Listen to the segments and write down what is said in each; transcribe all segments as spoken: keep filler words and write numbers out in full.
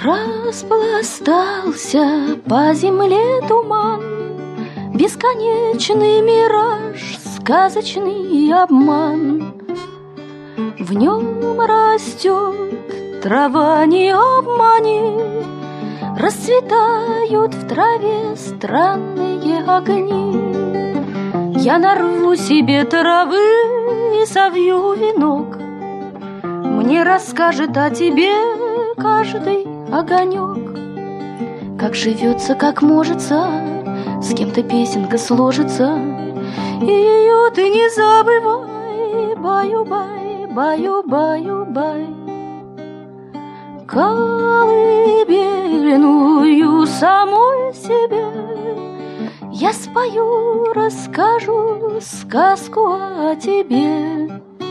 Распластался по земле туман, бесконечный мираж, сказочный обман. В нем растет трава, не обмани, расцветают в траве странные огни. Я нарву себе травы и совью венок, мне расскажет о тебе каждый огонек. Как живется, как можется, с кем-то песенка сложится, и ее ты не забывай. Баю-бай, баю-баю-бай. Колыбельную самой себе я спою, расскажу сказку о тебе.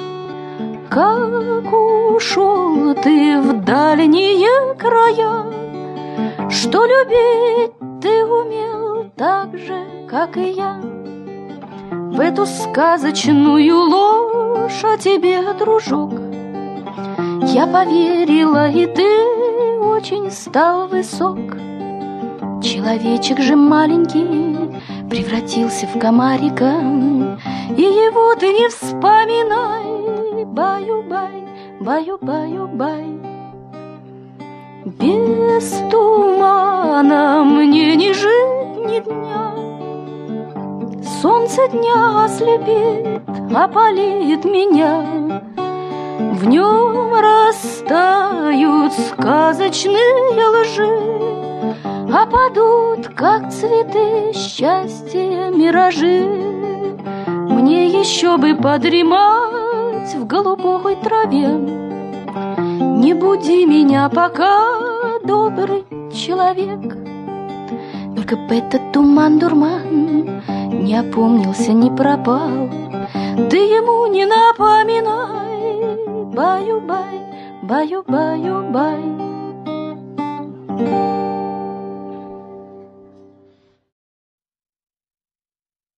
Как ушел ты в дальние края, что любить ты умел так же, как и я. В эту сказочную ложь о тебе, дружок, я поверила, и ты очень стал высок. Человечек же маленький превратился в комарика, и его ты не вспоминай. Баю-бай, баю-баю-бай. Без тумана мне не жить ни дня, солнце дня ослепит, опалит меня. В нем растают сказочные лжи, опадут, как цветы счастья, миражи. Мне еще бы подремать в голубой траве. Не буди меня пока, добрый человек. Только б этот туман-дурман не опомнился, не пропал, ты ему не напоминай. Баю-бай, баю-баю-бай.